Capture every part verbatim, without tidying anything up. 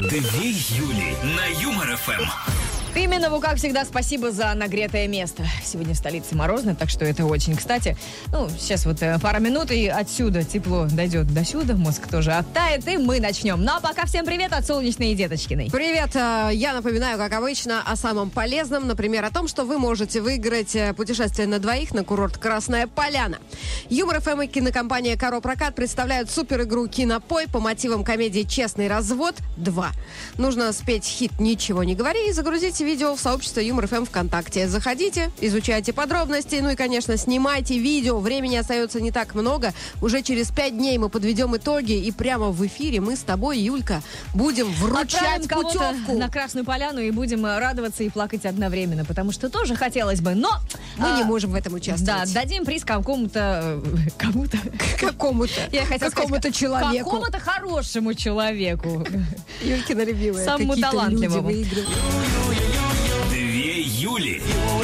Две Юли на Юмор ФМ. Пименову, как всегда, спасибо за нагретое место. Сегодня в столице морозно, так что это очень кстати. Ну, сейчас вот э, пара минут, и отсюда тепло дойдет до сюда, мозг тоже оттает, и мы начнем. Ну, а пока всем привет от Солнечной и Деточкиной. Привет! Я напоминаю, как обычно, о самом полезном. Например, о том, что вы можете выиграть путешествие на двоих на курорт Красная Поляна. Юмор ФМ и кинокомпания «Каро Прокат» представляют суперигру «Кинопой» по мотивам комедии «Честный развод два». Нужно спеть хит «Ничего не говори» и загрузить видео в сообщество Юмор ФМ ВКонтакте. Заходите, изучайте подробности, ну и, конечно, снимайте видео. Времени остается не так много. Уже через пять дней мы подведем итоги, и прямо в эфире мы с тобой, Юлька, будем вручать путевку на Красную Поляну и будем радоваться и плакать одновременно, потому что тоже хотелось бы, но... Мы а, не можем в этом участвовать. Да, дадим приз какому-то... Кому-то? Какому-то. Я хотела Какому-то сказать, человеку. Какому-то хорошему человеку. Юлькина любимая. Самому Какие-то талантливому. люди выигрывают. Две Юли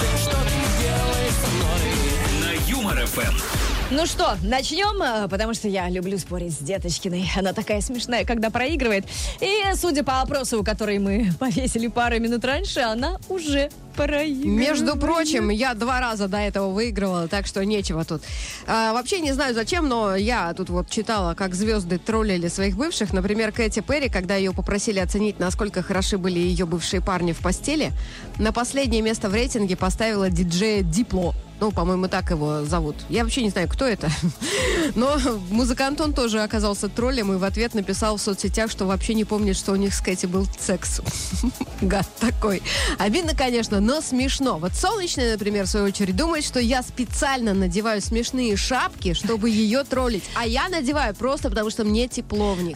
на Юмор ФМ. Ну что, начнем, потому что я люблю спорить с Деточкиной. Она такая смешная, когда проигрывает. И, судя по опросу, который мы повесили пару минут раньше, она уже проигрывает. Между прочим, я два раза до этого выигрывала, так что нечего тут. А, вообще не знаю зачем, но я тут вот читала, как звезды троллили своих бывших. Например, Кэти Перри, когда ее попросили оценить, насколько хороши были ее бывшие парни в постели, на последнее место в рейтинге поставила диджея Дипло. Ну, по-моему, так его зовут. Я вообще не знаю, кто это. Но музыкант он тоже оказался троллем и в ответ написал в соцсетях, что вообще не помнит, что у них с Кэти был секс. Гад такой. Обидно, конечно, но смешно. Вот Солнечная, например, в свою очередь, думает, что я специально надеваю смешные шапки, чтобы ее троллить. А я надеваю просто потому, что мне тепло в них.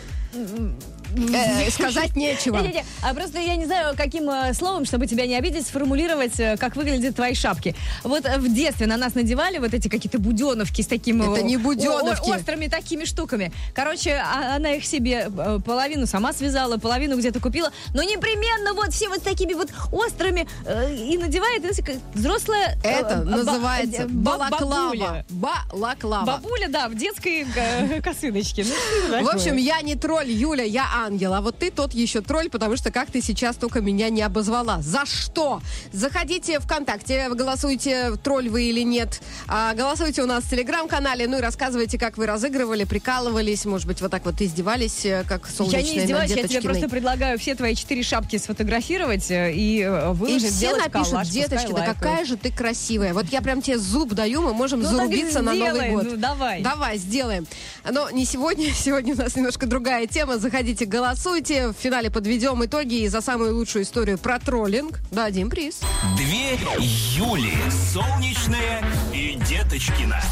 Э, сказать нечего. Не-не-не, а просто я не знаю, каким э, словом, чтобы тебя не обидеть, сформулировать, э, как выглядят твои шапки. Вот э, в детстве на нас надевали вот эти какие-то буденовки с такими... Это не буденовки. О- острыми такими штуками. Короче, а, она их себе э, половину сама связала, половину где-то купила, но непременно вот все вот такими вот острыми э, и надевает э, взрослая... Э, Это ба- называется ба- балаклава. бабуля. Балаклава. Бабуля, да, в детской э, косыночке. Ну, в общем, я не тролль, Юля, я ангел. А вот ты тот еще тролль, потому что как ты сейчас только меня не обозвала. За что? Заходите ВКонтакте, голосуйте, тролль вы или нет. А, голосуйте у нас в Телеграм-канале, ну и рассказывайте, как вы разыгрывали, прикалывались, может быть, вот так вот издевались, как Солнечная. Я не издеваюсь, я тебе просто предлагаю все твои четыре шапки сфотографировать и выложить, и все сделать напишут, коллаж, деточка, да какая же ты красивая. Вот я прям тебе зуб даю, мы можем ну, зарубиться на Новый год. Ну, давай. Давай, сделаем. Но не сегодня, сегодня у нас немножко другая тема. Заходите, голосуйте. В финале подведем итоги и за самую лучшую историю про троллинг дадим приз. Две Юли. Солнечная и Деточкина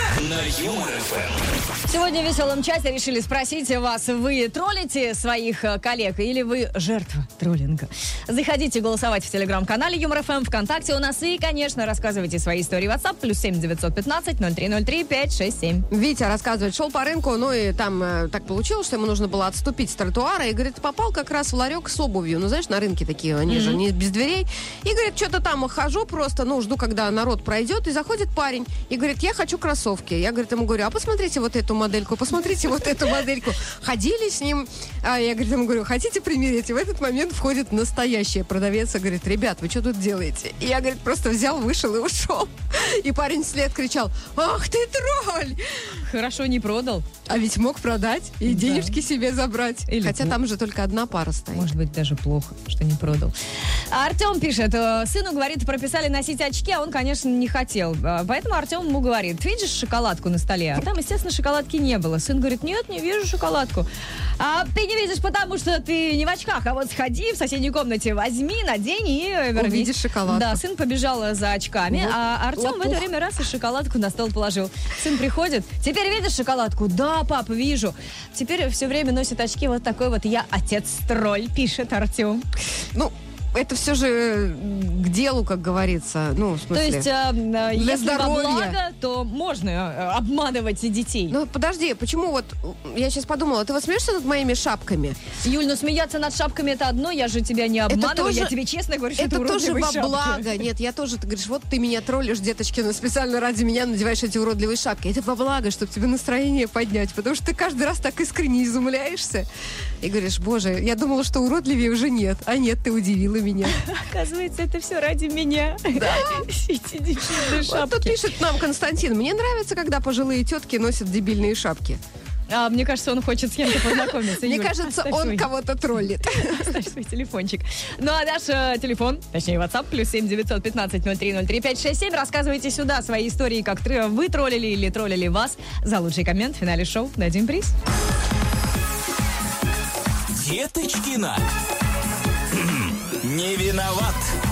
на Юмор ФМ. Сегодня в веселом часе решили спросить вас, вы троллите своих коллег или вы жертва троллинга? Заходите голосовать в телеграм-канале Юмор ФМ, ВКонтакте у нас и, конечно, рассказывайте свои истории в WhatsApp плюс семь девятьсот пятнадцать ноль три ноль три пять шесть семь. Витя рассказывает, шел по рынку, ну и там э, так получилось, что ему нужно было отступить с тротуара, и, говорит, попал как раз в ларек с обувью. Ну, знаешь, на рынке такие, они mm-hmm. же не без дверей. И, говорит, что-то там хожу просто, ну, жду, когда народ пройдет, и заходит парень, и говорит, я хочу кроссовки. Я, говорит, ему говорю, а посмотрите вот эту модельку, посмотрите вот эту модельку. Ходили с ним, а я, говорит, ему говорю, хотите примерить? И в этот момент входит настоящая продавец и говорит, ребят, вы что тут делаете? И я, говорит, просто взял, вышел и ушел. И парень вслед кричал, ах ты тролль! Хорошо не продал. А ведь мог продать и да. денежки себе забрать. Или Хотя плохо. Там же только одна пара стоит. Может быть, даже плохо, что не продал. А Артем пишет, сыну, говорит, прописали носить очки, а он, конечно, не хотел. Поэтому Артем ему говорит, видишь шоколадку на столе? А там, естественно, шоколадки не было. Сын говорит, нет, не вижу шоколадку. А ты не видишь, потому что ты не в очках, а вот сходи в соседней комнате, возьми, надень и верни. Увидишь шоколадку. Да, сын побежал за очками, вот. а Артем Лопух. в это время раз и шоколадку на стол положил. Сын приходит, теперь видишь шоколадку? Да, папа, вижу. Теперь все время носит очки вот такой вот я отец-тролль, пишет Артем. Ну, это все же к делу, как говорится. Ну, в смысле, То есть, э, если здоровья. во благо, то можно э, обманывать и детей. Ну, подожди, почему вот... Я сейчас подумала, ты вот смеешься над моими шапками? Юль, ну смеяться над шапками это одно, я же тебя не обманываю, тоже- я тебе честно говорю, что это, Это тоже уродливые во шапки. благо. Нет, я тоже, ты говоришь, вот ты меня троллишь, Деточкина, специально ради меня надеваешь эти уродливые шапки. Это во благо, чтобы тебе настроение поднять, потому что ты каждый раз так искренне изумляешься и говоришь, боже, я думала, что уродливее уже нет. А нет, ты удивила меня. Оказывается, это все ради меня. Да. Эти дебильные Вот тут шапки. пишет нам Константин, мне нравится, когда пожилые тетки носят дебильные шапки. А, мне кажется, он хочет с кем-то познакомиться. Мне Юль, кажется, оставь он свой- кого-то троллит. Оставь свой телефончик. Ну, а наш э, телефон, точнее, WhatsApp, плюс семь девятьсот пятнадцать ноль три ноль три пять шесть семь. Рассказывайте сюда свои истории, как тр- вы троллили или троллили вас. За лучший коммент в финале шоу дадим приз. Деточкина. Не виноват.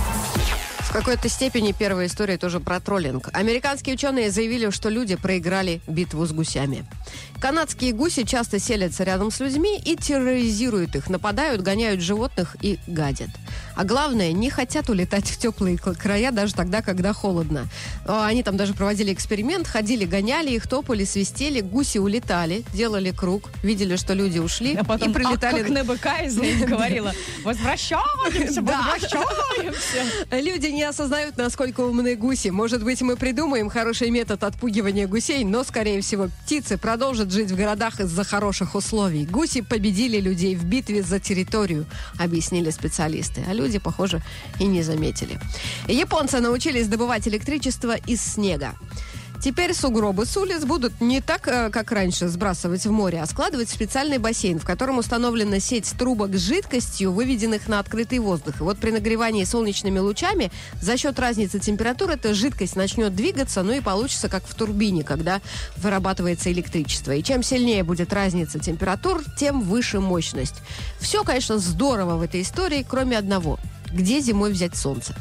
В какой-то степени первая история тоже про троллинг. Американские ученые заявили, что люди проиграли битву с гусями. Канадские гуси часто селятся рядом с людьми и терроризируют их, нападают, гоняют животных и гадят. А главное, не хотят улетать в теплые к- края даже тогда, когда холодно. А, Они там даже проводили эксперимент, ходили, гоняли их, топали, свистели, гуси улетали, делали круг, видели, что люди ушли А потом, и прилетали... как на быка из говорила, возвращаемся, Да. возвращаемся. Люди не осознают, насколько умны гуси. Может быть, мы придумаем хороший метод отпугивания гусей, но, скорее всего, птицы продолжат жить в городах из-за хороших условий. Гуси победили людей в битве за территорию, объяснили специалисты. А люди, похоже, и не заметили. Японцы научились добывать электричество из снега. Теперь сугробы с улиц будут не так, э, как раньше, сбрасывать в море, а складывать в специальный бассейн, в котором установлена сеть трубок с жидкостью, выведенных на открытый воздух. И вот при нагревании солнечными лучами за счет разницы температур эта жидкость начнет двигаться, ну и получится как в турбине, когда вырабатывается электричество. И чем сильнее будет разница температур, тем выше мощность. Все, конечно, здорово в этой истории, кроме одного. Где зимой взять солнце?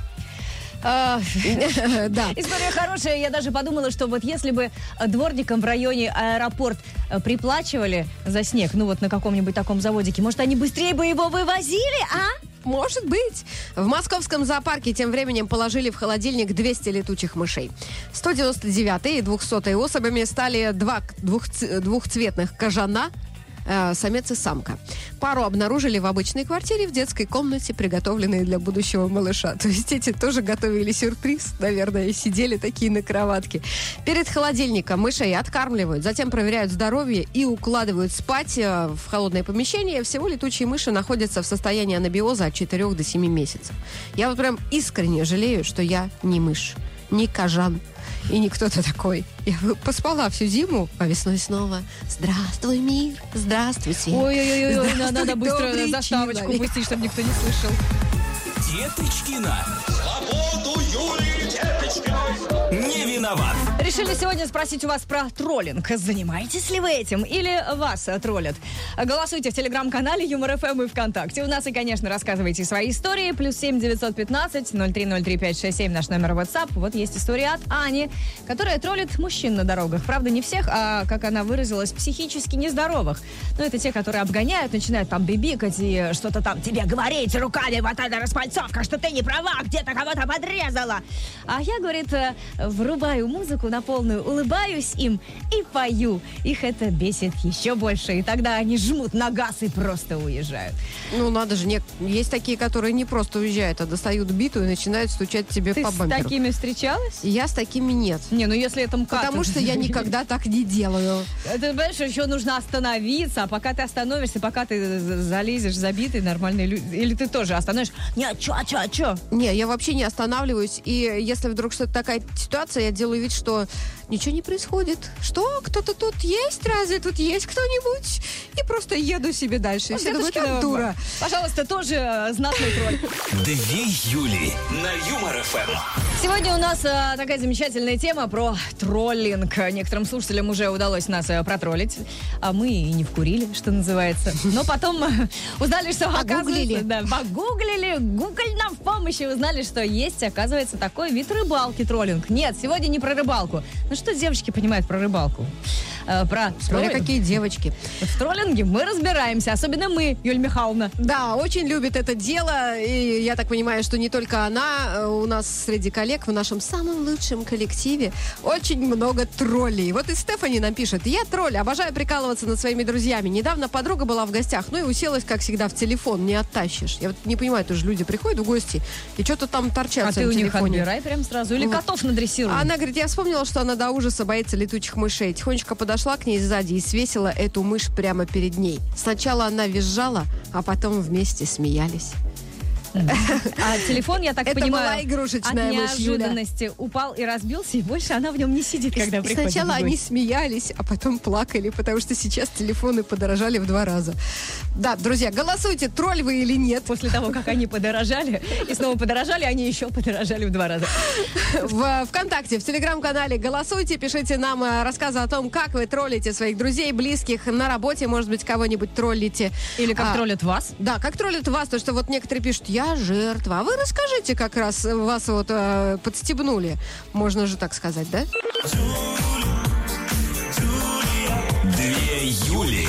А, Да. История хорошая. Я даже подумала, что вот если бы э, дворникам в районе аэропорт э, приплачивали за снег, ну вот на каком-нибудь таком заводике, может, они быстрее бы его вывозили, а? Может быть. В московском зоопарке тем временем положили в холодильник двести летучих мышей. сто девяносто девятой и двухсотой особями стали два двухц- двухцветных кожана, э, самец и самка. Пару обнаружили в обычной квартире в детской комнате, приготовленной для будущего малыша. То есть эти тоже готовили сюрприз, наверное, и сидели такие на кроватке. Перед холодильником мышей откармливают, затем проверяют здоровье и укладывают спать э, в холодное помещение. Всего летучие мыши находятся в состоянии анабиоза от четырёх до семи месяцев. Я вот прям искренне жалею, что я не мышь, не кожан. И не кто-то такой. Я поспала всю зиму, а весной снова. Здравствуй, мир, здравствуй, свет. Ой-ой-ой, Здравствуй, надо быстро добрый заставочку человек. пустить, чтобы никто не слышал. Деточкина. Свободу Юлии Деточкиной. Не виноват. Решили сегодня спросить у вас про троллинг. Занимаетесь ли вы этим или вас э, троллят? Голосуйте в телеграм-канале Юмор ФМ и ВКонтакте. У нас и, конечно, рассказывайте свои истории. Плюс семь девятьсот пятнадцать ноль три ноль три пять шесть семь наш номер WhatsApp. Вот есть история от Ани, которая троллит мужчин на дорогах. Правда, не всех, а, как она выразилась, психически нездоровых. Но это те, которые обгоняют, начинают там бибикать и что-то там тебе говорить руками. Вот эта распальцовка, что ты не права, где-то кого-то подрезала. А я, говорит, э, врубаю музыку на полную, улыбаюсь им и пою. Их это бесит еще больше. И тогда они жмут на газ и просто уезжают. Ну, надо же, не- есть такие, которые не просто уезжают, а достают биту и начинают стучать тебе Ты по с бамперу. такими встречалась? Я с такими нет. Не, ну если это МКАД... Потому то- что я никогда так не делаю. Ты понимаешь, еще нужно остановиться, а пока ты остановишься, пока ты з- залезешь забитый, нормальные люди... Или ты тоже остановишься. Не, а чё, а чё, а чё? Не, я вообще не останавливаюсь. И если вдруг что-то такая ситуация, я делаю вид, что ничего не происходит. Что? Кто-то тут есть? Разве тут есть кто-нибудь? И просто еду себе дальше. И все думают, Деточкина, как дура. Пожалуйста, тоже э, знатный тролль. Две Юли на Юмор ФМ. Сегодня у нас э, такая замечательная тема про троллинг. Некоторым слушателям уже удалось нас э, протроллить, а мы и не вкурили, что называется. Но потом э, узнали, что Погуглили. оказывается... Да, погуглили, Google нам в помощь и узнали, что есть, оказывается, такой вид рыбалки троллинг. Нет, сегодня не про рыбалку. Ну что девочки понимают про рыбалку? э, про Смотря троллинг. какие девочки. Вот в троллинге мы разбираемся, особенно мы, Юлия Михайловна. Да, очень любит это дело, и я так понимаю, что не только она, у нас среди коллег в нашем самом лучшем коллективе очень много троллей. Вот и Стефани нам пишет: я тролль, обожаю прикалываться над своими друзьями. Недавно подруга была в гостях, ну и уселась, как всегда, в телефон, не оттащишь. Я вот не понимаю, тоже люди приходят в гости и что-то там торчат А в ты своем у них телефоне. отбирай прям сразу, или Вот. котов надрессируй. А она говорит, я вспомнила, что она до ужаса боится летучих мышей. Тихонечко подошла к ней сзади и свесила эту мышь прямо перед ней. Сначала она визжала, а потом вместе смеялись. А телефон, я так Это понимаю, была игрушечная от мышь, Юля. неожиданности упал и разбился, и больше она в нем не сидит, когда И приходит сначала в они гости. смеялись, а потом плакали, потому что сейчас телефоны подорожали в два раза. Да, друзья, голосуйте, тролль вы или нет. После того, как они подорожали, и снова подорожали, они еще подорожали в два раза. В ВКонтакте, в Телеграм-канале голосуйте, пишите нам э, рассказы о том, как вы троллите своих друзей, близких, на работе, может быть, кого-нибудь троллите. Или как А, троллят вас. Да, как троллят вас, то что вот некоторые пишут, я жертва. А вы расскажите, как раз вас вот э, подстебнули. Можно же так сказать, да? Две Юли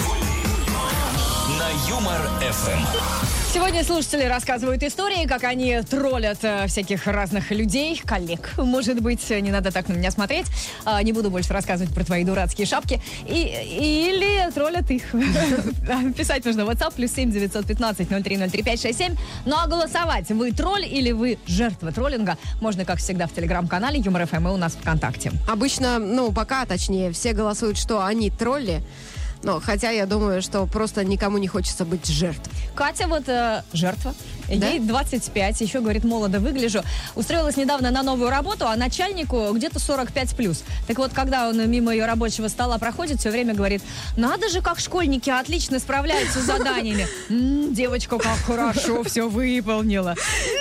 на Юмор эф эм. Сегодня слушатели рассказывают истории, как они троллят э, всяких разных людей, коллег. Может быть, не надо так на меня смотреть. А, не буду больше рассказывать про твои дурацкие шапки. И, или троллят их. Писать нужно в WhatsApp плюс семь девятьсот пятнадцать ноль три ноль три пять шесть семь. Ну а голосовать, вы тролль или вы жертва троллинга, можно, как всегда, в телеграм-канале Юмор эф эм и у нас ВКонтакте. Обычно, ну, пока, точнее, все голосуют, что они тролли. Но, хотя я думаю, что просто никому не хочется быть жертвой. Катя вот э, жертва. Да? Ей двадцать пять, еще, говорит, молодо выгляжу. Устроилась недавно на новую работу, а начальнику где-то сорок пять плюс. Так вот, когда он мимо ее рабочего стола проходит, все время говорит, надо же, как школьники отлично справляются с заданиями. М, девочка, как хорошо все выполнила.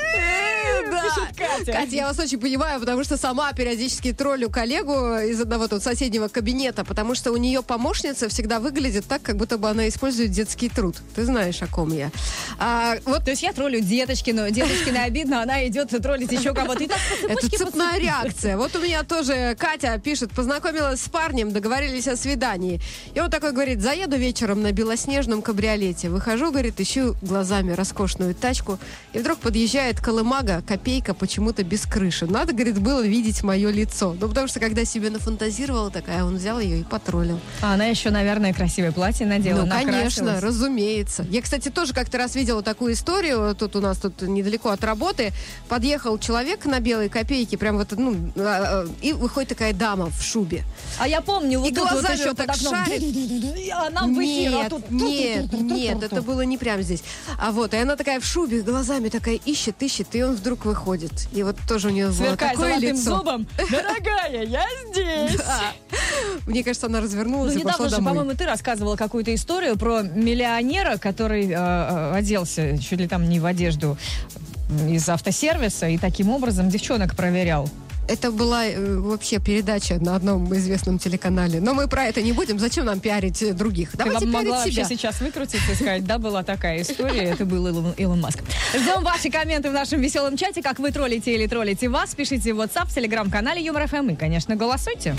Пишет Катя. Катя, я вас очень понимаю, потому что сама периодически троллю коллегу из одного тут соседнего кабинета, потому что у нее помощница всегда выглядит так, как будто бы она использует детский труд. Ты знаешь, о ком я. А, вот То есть я троллю Деточкину, Деточкина обидно, она идет троллить еще кого-то. И так по это цепочке, по цепная цепочке. реакция. Вот у меня тоже Катя пишет, познакомилась с парнем, договорились о свидании. И он такой говорит, заеду вечером на белоснежном кабриолете. Выхожу, говорит, ищу глазами роскошную тачку. И вдруг подъезжает колымага, копейка почему-то без крыши. Надо, говорит, было видеть мое лицо. Ну, потому что когда себе нафантазировала такая, он взял ее и потроллил. А она еще, наверное, красивое платье надела. Ну, конечно, накрасилась. разумеется. Я, кстати, тоже как-то раз видела такую историю. Тут у нас тут недалеко от работы. Подъехал человек на белой копейке, прям вот, ну, а, а, и выходит такая дама в шубе. А я помню, вот И тут вот глазами еще вот под так окном. шарит. А нам в эфир, а Нет, тут... нет, нет, это было не прямо здесь. А вот, и она такая в шубе, глазами такая ищет, ищет, и он вдруг выходит. И вот тоже у нее было Сверкая такое золотым лицо. зубом. Дорогая, я здесь. Да. Мне кажется, она развернулась Ну, и пошла недавно же, домой. по-моему, ты рассказывала какую-то историю про миллионера, который э, э, оделся чуть ли там не в одежду из автосервиса и таким образом девчонок проверял. Это была э, вообще передача на одном известном телеканале. Но мы про это не будем. Зачем нам пиарить э, других? Давайте Ты пиарить могла себя. вообще сейчас выкрутиться и сказать, да, была такая история, это был Илон, Илон Маск. Ждем ваши комменты в нашем веселом чате, как вы троллите или троллите вас. Пишите в WhatsApp, в телеграм-канале Юмор эф эм и, конечно, голосуйте.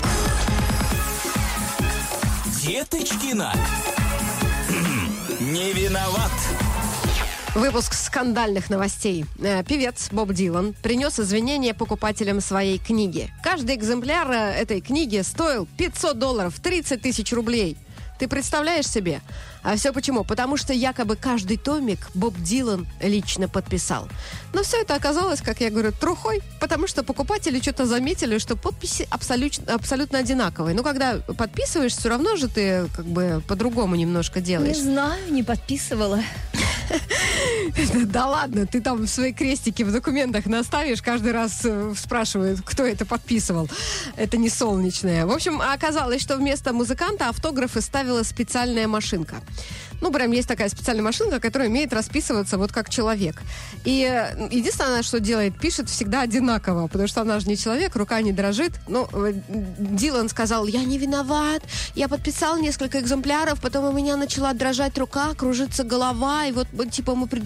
Деточкина. Не виноват. Выпуск скандальных новостей. Э, Певец Боб Дилан принес извинения покупателям своей книги. Каждый экземпляр э, этой книги стоил пятьсот долларов, тридцать тысяч рублей. Ты представляешь себе? А все почему? Потому что якобы каждый томик Боб Дилан лично подписал. Но все это оказалось, как я говорю, трухой, потому что покупатели что-то заметили, что подписи абсолютно, абсолютно одинаковые. Но когда подписываешь, все равно же ты как бы по-другому немножко делаешь. знаю, не подписывала. Да ладно, ты там свои крестики в документах наставишь, каждый раз э, спрашивают, кто это подписывал. Это не солнечное. В общем, оказалось, что вместо музыканта автографы ставила специальная машинка. Ну, прям есть такая специальная машинка, которая умеет расписываться вот как человек. И э, единственное, что делает, пишет всегда одинаково, потому что она же не человек, рука не дрожит. Ну, э, Дилан сказал, я не виноват, я подписал несколько экземпляров, потом у меня начала дрожать рука, кружится голова, и вот, вот, типа, мы придумали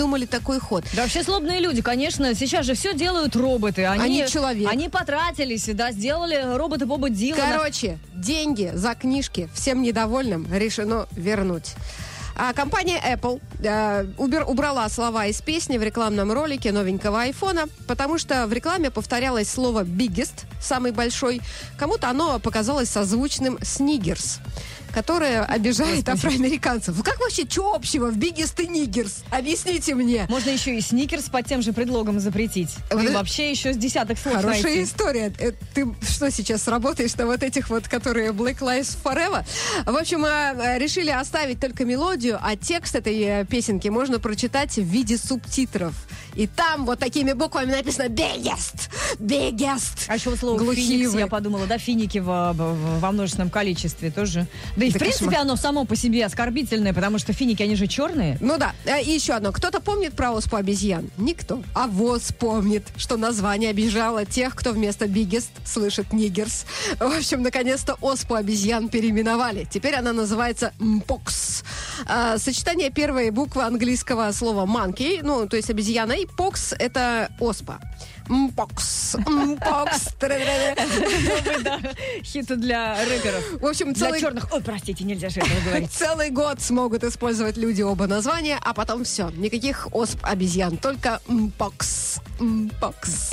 придумали такой ход. Да, вообще злобные люди, конечно, сейчас же все делают роботы. Они, Они человек. Они потратились, да, сделали робота Боба Дилана. Короче, деньги за книжки всем недовольным решено вернуть. А компания Apple э, убер, убрала слова из песни в рекламном ролике новенького айфона, потому что в рекламе повторялось слово biggest, самый большой. Кому-то оно показалось созвучным с niggers, которое обижает Господи. афроамериканцев. Ну как вообще, что общего в biggest и niggers? Объясните мне. Можно еще и сникерс под тем же предлогом запретить. Вот И это- вообще еще с десяток слов Хорошая найти. история. Э, Ты что сейчас работаешь на вот этих вот, которые Black Lives Forever? В общем, э, решили оставить только мелодию, а текст этой э, песенки можно прочитать в виде субтитров. И там вот такими буквами написано biggest, biggest. А еще вот слово Глухие феникс, вы. я подумала, да, финики во, во- во множественном количестве тоже. Да и, Да в принципе, кошмар. оно само по себе оскорбительное, потому что финики, они же черные. Ну да, Э, и еще одно. Кто-то помнит про оспу обезьян? Никто. А ВОЗ помнит, что название обижало тех, кто вместо biggest слышит niggers. В общем, наконец-то оспу обезьян переименовали. Теперь она называется мпокс. А, сочетание первой буквы английского слова monkey, ну, то есть обезьяна, и покс — это оспа. Мпокс, мпокс. Тра-ра-ра. Новый, да, хит для рэперов. В общем, Для целый... черных. Ой, простите, нельзя же этого говорить. Целый год смогут использовать люди оба названия, а потом все. Никаких осп обезьян, только мпокс. Мпокс.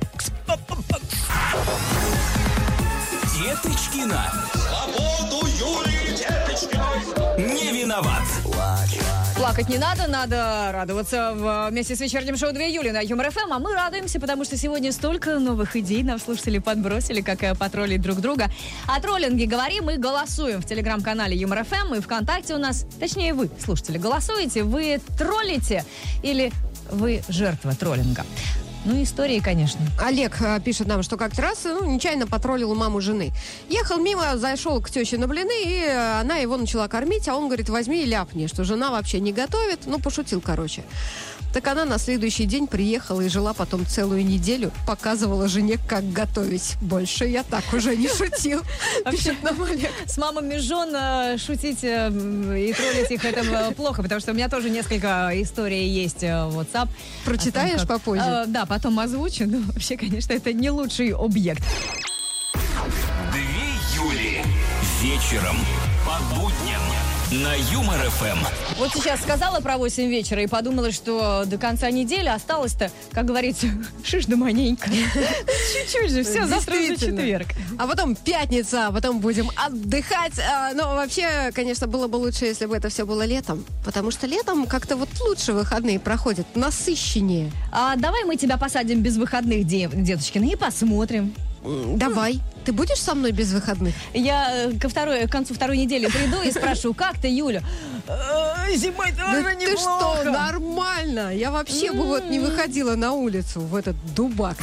Деточкина. Свободу Юлии Деточкиной. Не виноват. Плакать не надо, надо радоваться в- вместе с вечерним шоу два Юли на Юмор ФМ. А мы радуемся, потому что сегодня столько новых идей нам слушатели подбросили, как э, потроллить друг друга. О троллинге говорим и голосуем в телеграм-канале Юмор ФМ и ВКонтакте у нас, точнее вы, слушатели, голосуете, вы троллите или вы жертва троллинга? Ну, истории, конечно. Олег э, пишет нам, что как-то раз ну, нечаянно потроллил маму жены. Ехал мимо, зашел к теще на блины, и э, она его начала кормить, а он говорит, возьми и ляпни, что жена вообще не готовит. Ну, пошутил, короче. Так она на следующий день приехала и жила потом целую неделю, показывала жене, как готовить. Больше я так уже не шутил, пишет нам Олег. С мамами жен э, шутить э, м, и троллить их это э, плохо, потому что у меня тоже несколько историй есть э, в WhatsApp. Прочитаешь О том, как- попозже? Э, да, потом озвучу. Но вообще, конечно, это не лучший объект. Две Юли. Вечером. По будням. На Юмор ФМ. Вот сейчас сказала про восемь вечера и подумала, что до конца недели осталось-то, как говорится, шиш да маненько. Чуть-чуть же, все, завтра уже Действительно. четверг. А потом пятница, а потом будем отдыхать. А, но вообще, конечно, было бы лучше, если бы это все было летом. Потому что летом как-то вот лучше выходные проходят, насыщеннее. А давай мы тебя посадим без выходных, де- деточкина, и посмотрим. М, Давай. Ты будешь со мной без выходных? Я э, ко второй, к концу второй недели приду и спрошу, как ты, Юля? «Э, Зимой Да тоже ты что, неплохо. нормально. Я вообще бы вот не выходила на улицу в этот дубак.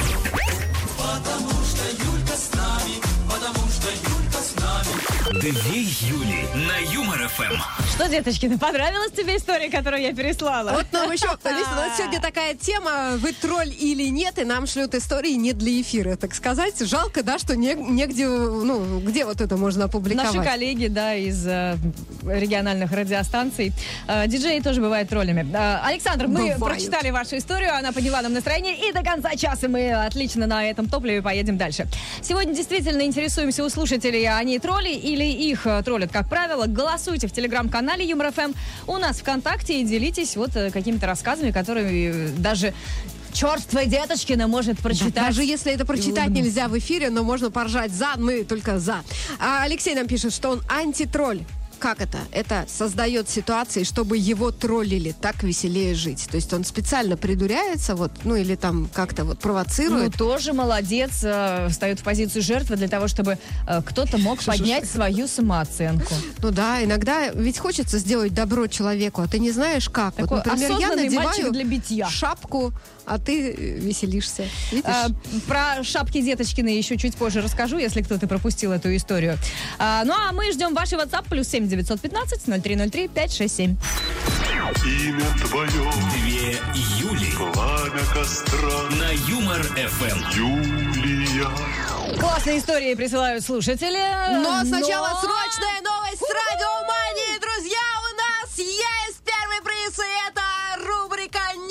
Две Юли. На Юмор ФМ. Что, деточкина, понравилась тебе история, которую я переслала? Вот нам еще, Алиса, у нас сегодня такая тема, вы тролль или нет, и нам шлют истории не для эфира, так сказать. Жалко, да, что не- негде, ну, где вот это можно опубликовать? Наши коллеги, да, из э, региональных радиостанций. Э, диджеи тоже бывают троллями. Э, Александр, мы Бывают. прочитали вашу историю, она подняла нам настроение, и до конца часа мы отлично на этом топливе поедем дальше. Сегодня действительно интересуемся у слушателей, они тролли или их э, троллят, как правило. Голосуйте в телеграм-канале Юмор ФМ, у нас ВКонтакте и делитесь вот э, какими-то рассказами, которые э, даже черт твой деточкина может прочитать. Да, даже если это прочитать улыбнуться. нельзя в эфире, но можно поржать за, мы только за. А Алексей нам пишет, что он антитролль. Как это? Это создает ситуации, чтобы его троллили. Так веселее жить. То есть он специально придуряется, вот, ну или там как-то вот Ну, провоцирует. тоже молодец, э, встает в позицию жертвы для того, чтобы э, кто-то мог поднять свою самооценку. Ну да, иногда ведь хочется сделать добро человеку, а ты не знаешь как. Такой вот, например, я осознанный надеваю мальчик для битья. шапку, а ты э, веселишься. Видишь? А, про шапки Деточкины еще чуть позже расскажу, если кто-то пропустил эту историю. А, ну а мы ждем ваши WhatsApp плюс семь девятьсот пятнадцать ноль три ноль три пять шесть семь. Имя твое, Две Юли. пламя костра, На Юмор ФМ. Юлия. Классные истории присылают слушатели. Но сначала но- срочная новость с Радиомании, друзья! У нас есть первый приз, и это рубрика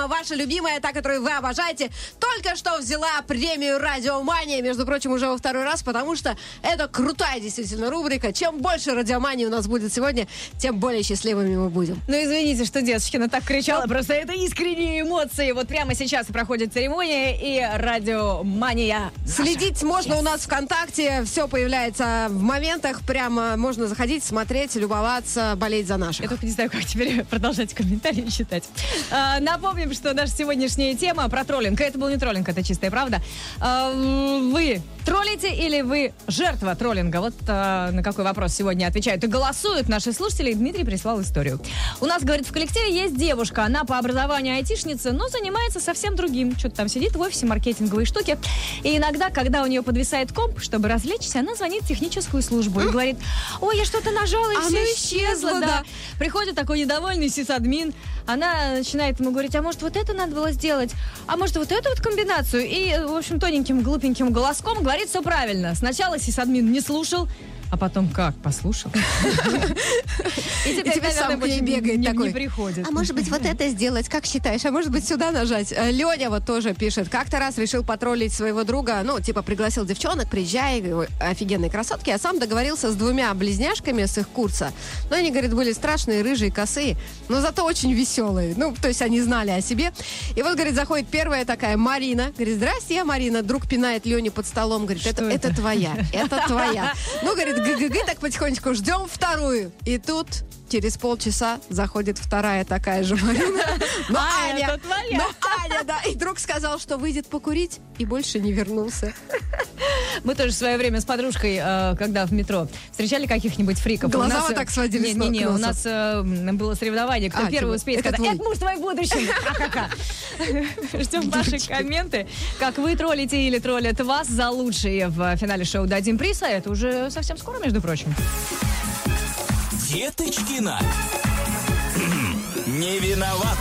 ваша любимая, та, которую вы обожаете, только что взяла премию «Радиомания», между прочим, уже во второй раз, потому что это крутая действительно рубрика. Чем больше радиомании у нас будет сегодня, тем более счастливыми мы будем. Ну, извините, что Деточкина так кричала, просто это искренние эмоции. Вот прямо сейчас проходит церемония и радиомания. Следить можно у нас ВКонтакте, все появляется в моментах, прямо можно заходить, смотреть, любоваться, болеть за наших. Я только не знаю, как теперь продолжать комментарии читать. А, напомним, что наша сегодняшняя тема про троллинг. Это был не троллинг, это чистая правда. А, вы троллите или вы жертва троллинга? Вот а, на какой вопрос сегодня отвечают и голосуют наши слушатели. Дмитрий прислал историю. У нас, говорит, в коллективе есть девушка. Она по образованию айтишница, но занимается совсем другим. Что-то там сидит в офисе, маркетинговые штуки. И иногда, когда у нее подвисает комп, чтобы развлечься, она звонит в техническую службу и говорит: ой, я что-то нажала, и Оно все исчезло, исчезло. да. Да. Приходит такой недовольный сисадмин. Она начинает ему говорить: а может, вот это надо было сделать? А может, вот эту вот комбинацию? И, в общем, тоненьким, глупеньким голоском говорит все правильно. Сначала сисадмин не слушал, а потом как? Послушал. И теперь сам к ней бегает такой. Не приходит. А может быть, вот это сделать, как считаешь? А может быть, сюда нажать? Леня вот тоже пишет. Как-то раз решил потроллить своего друга. Ну, типа, пригласил девчонок, приезжай, офигенные красотки. А сам договорился с двумя близняшками с их курса. Но они, говорит, были страшные, рыжие, косые. Но зато очень веселые. Ну, то есть они знали о себе. И вот, говорит, заходит первая такая Марина. Говорит: здрасте, я Марина. Друг пинает Леню под столом. Говорит: это, это? это твоя, это твоя. Ну, говорит, г-г-г, так потихонечку ждем вторую. И тут через полчаса заходит вторая такая же Марина. Но А, Аня, это твоя. но Аня, да. И друг сказал, что выйдет покурить, и больше не вернулся. Мы тоже в свое время с подружкой, э, когда в метро, встречали каких-нибудь фриков. Глаза У нас, вот так сводили не, с ног не, не, к у носу. нас э, было соревнование, кто А, первый типа, успеет это сказать: твой. это муж твой в будущем. Ха-ха-ха. Ждем ваши комменты. Как вы троллите или троллят вас за лучшие в финале шоу «Дадим приз». А это уже совсем скоро, между прочим. Деточкина. Не виноват.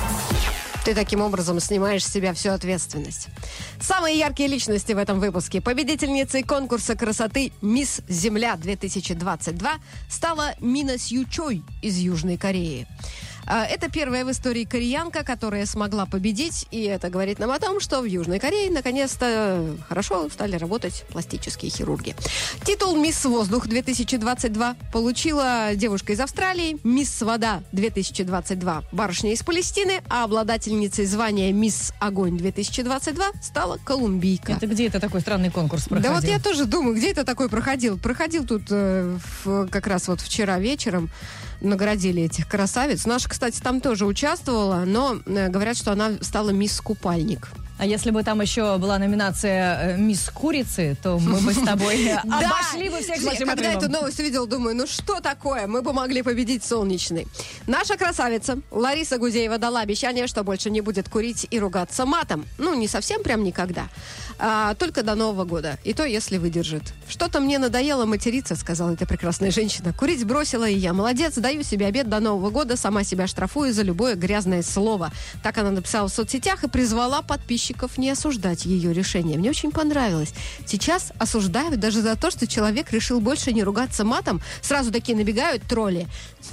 Ты таким образом снимаешь с себя всю ответственность. Самые яркие личности в этом выпуске. Победительницей конкурса красоты «Мисс Земля-две тысячи двадцать два» стала Мина Сью Чой из Южной Кореи. Это первая в истории кореянка, которая смогла победить, и это говорит нам о том, что в Южной Корее наконец-то хорошо стали работать пластические хирурги. Титул «Мисс Воздух-две тысячи двадцать два» получила девушка из Австралии, «Мисс Вода-две тысячи двадцать два» барышня из Палестины, а обладательницей звания «Мисс Огонь-две тысячи двадцать два» стала колумбийка. Это где это такой странный конкурс проходил? Да вот я тоже думаю, где это такой проходил. Проходил тут э, в, как раз вот вчера вечером. Наградили этих красавиц. Наша, кстати, там тоже участвовала, но э, говорят, что она стала мисс Купальник. А если бы там еще была номинация э, «Мисс Курицы», то мы бы с тобой обошли бы всех с нашим Когда отрывом. эту новость увидела, думаю, ну что такое? Мы бы могли победить солнечный. Наша красавица Лариса Гузеева дала обещание, что больше не будет курить и ругаться матом. Ну, не совсем прям никогда. А, только до Нового года. И то, если выдержит. Что-то мне надоело материться, сказала эта прекрасная женщина. Курить бросила и я. Молодец, даю себе обед до Нового года, сама себя штрафую за любое грязное слово. Так она написала в соцсетях и призвала подписчиков не осуждать ее решение. Мне очень понравилось. Сейчас осуждают даже за то, что человек решил больше не ругаться матом. Сразу такие набегают тролли.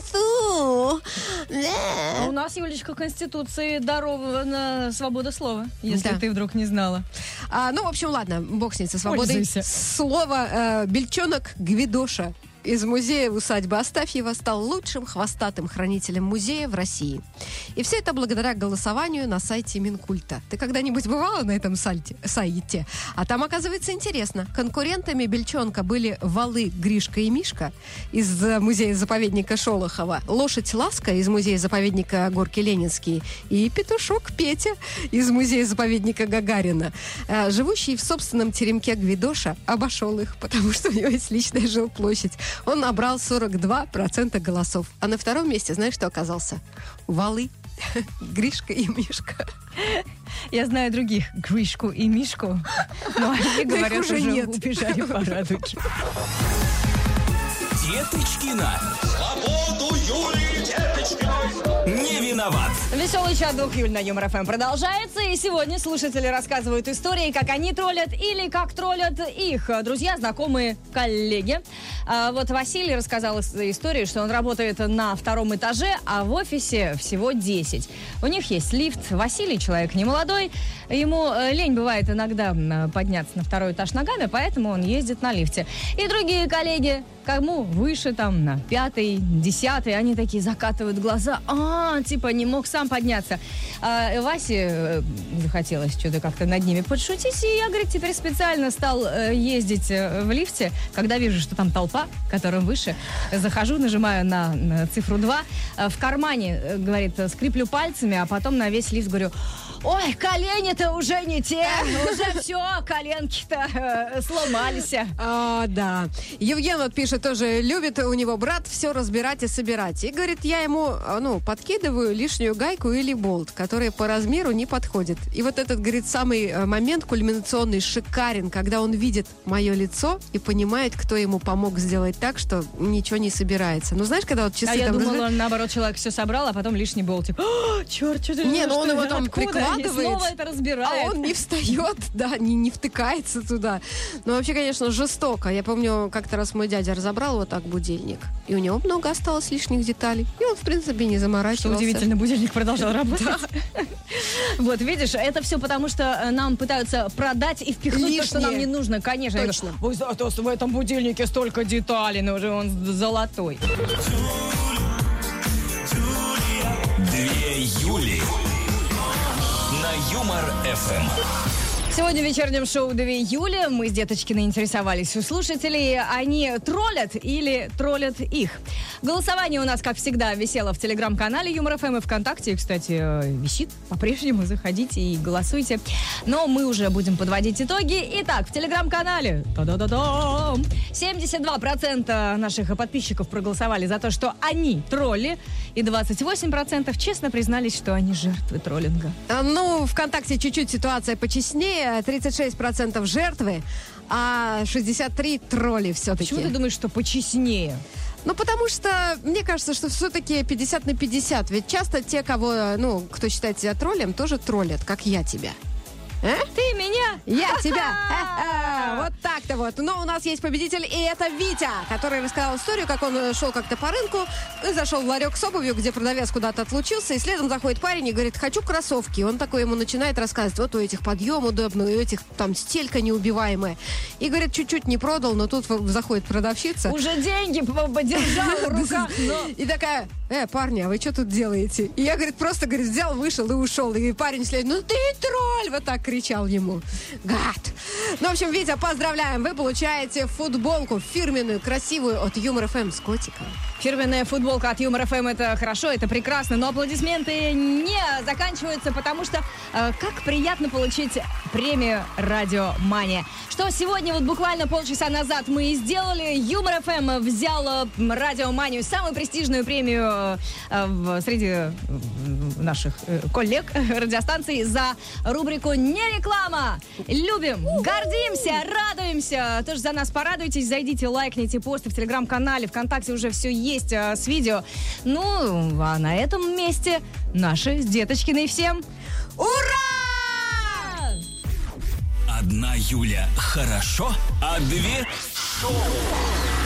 Фу! А у нас, Юлечка, в Конституции дарована свобода слова, если Да. ты вдруг не знала. А, ну, в общем, ладно, бог с ней, со свободой. Пользуйся. Слово э, «Бельчонок Гвидоша» из музея усадьбы Астафьева стал лучшим хвостатым хранителем музея в России. И все это благодаря голосованию на сайте Минкульта. Ты когда-нибудь бывала на этом сайте? сайте? А там, оказывается, интересно. Конкурентами Бельчонка были валы Гришка и Мишка из музея-заповедника Шолохова, лошадь Ласка из музея-заповедника Горки Ленинские и петушок Петя из музея-заповедника Гагарина. Э, Живущий в собственном теремке Гвидоша обошел их, потому что у него есть личная жилплощадь. Он набрал сорок два процента голосов. А на втором месте, знаешь, что оказался? Валы, Гришка и Мишка. Я знаю других Гришку и Мишку, но они говорят, уже уже нет. убежали по радуге. Деточкина. Свободу Юлии Деточкиной! Не виноват. Веселый чат двух июля на Юмор ФМ продолжается. И сегодня слушатели рассказывают истории, как они троллят или как троллят их друзья, знакомые, коллеги. А вот Василий рассказал историю, что он работает на втором этаже, а в офисе всего десять. У них есть лифт. Василий человек немолодой. Ему лень бывает иногда подняться на второй этаж ногами, поэтому он ездит на лифте. И другие коллеги, кому выше, там, на пятый, десятый, они такие закатывают глаза. А, типа, не мог сам подняться. А Васе захотелось что-то как-то над ними подшутить, и я, говорит, теперь специально стал ездить в лифте, когда вижу, что там толпа, которым выше, захожу, нажимаю на, на цифру два, в кармане, говорит, скреплю пальцами, а потом на весь лифт говорю: ой, колени-то уже не те, уже все, коленки-то э, сломались. А, да. Евген вот пишет тоже, любит у него брат все разбирать и собирать. И говорит, я ему, ну, подкидываю лишнюю гайку или болт, которые по размеру не подходят. И вот этот, говорит, самый момент кульминационный шикарен, когда он видит мое лицо и понимает, кто ему помог сделать так, что ничего не собирается. Ну, знаешь, когда вот часы а я там... думала, разв... наоборот, человек все собрал, а потом лишний болтик. О, черт, что ты... Не, ну он его это? там Откуда? прикладывает. И снова это разбирает. А он не встает, да, не, не втыкается туда. Ну, вообще, конечно, жестоко. Я помню, как-то раз мой дядя разобрал вот так будильник, и у него много осталось лишних деталей. И он, в принципе, не заморачивался. Что удивительно, будильник продолжал работать. Вот, видишь, это все потому, что нам пытаются продать и впихнуть то, что нам не нужно. Конечно. Точно. Ой, зато в этом будильнике столько деталей, но уже он золотой. Две Юли на Юмор ФМ. Сегодня в вечернем шоу «Две Юли» мы с Деточкиной интересовались у слушателей, они троллят или троллят их. Голосование у нас, как всегда, висело в телеграм-канале Юмор ФМ и ВКонтакте. Кстати, висит по-прежнему, заходите и голосуйте. Но мы уже будем подводить итоги. Итак, в телеграм-канале та-да-да-дам, семьдесят два процента наших подписчиков проголосовали за то, что они тролли, и двадцать восемь процентов честно признались, что они жертвы троллинга. А, ну, ВКонтакте чуть-чуть ситуация почестнее. тридцать шесть процентов жертвы, а шестьдесят три процента тролли все-таки. Почему ты думаешь, что почестнее? Ну, потому что, мне кажется, что все-таки пятьдесят на пятьдесят. Ведь часто те, кого, ну, кто считает себя троллем, тоже троллят, как я тебя. А? Ты меня? Я тебя! Ха-ха! Вот так-то вот. Но у нас есть победитель, и это Витя, который рассказал историю, как он шел как-то по рынку, и зашел в ларек с обувью, где продавец куда-то отлучился, и следом заходит парень и говорит, хочу кроссовки. И он такой ему начинает рассказывать, вот у этих подъем удобный, у этих там стелька неубиваемая. И, говорит, чуть-чуть не продал, но тут заходит продавщица. Уже деньги подержала в руках. И такая, э, парни, а вы что тут делаете? И я, говорит, просто, говорит, взял, вышел и ушел. И парень следует, ну ты тролль! Вот так кричал ему. Гад! Ну, в общем, Витя, поздравляем. Вы получаете футболку фирменную, красивую от Юмор ФМ с котиком. Фирменная футболка от Юмор ФМ — это хорошо, это прекрасно, но аплодисменты не заканчиваются, потому что э, как приятно получить премию «Радио Мания». Что сегодня, вот буквально полчаса назад мы и сделали. Юмор ФМ взял э, «Радио Манию», самую престижную премию э, в, среди э, наших э, коллег радиостанций за рубрику «Не реклама». Любим, гордимся, радуемся. Тоже за нас порадуйтесь, зайдите, лайкните посты в телеграм-канале, ВКонтакте уже все есть а, с видео. Ну, а на этом месте наши с Деточкиной всем ура! Одна Юля хорошо, а две шоу.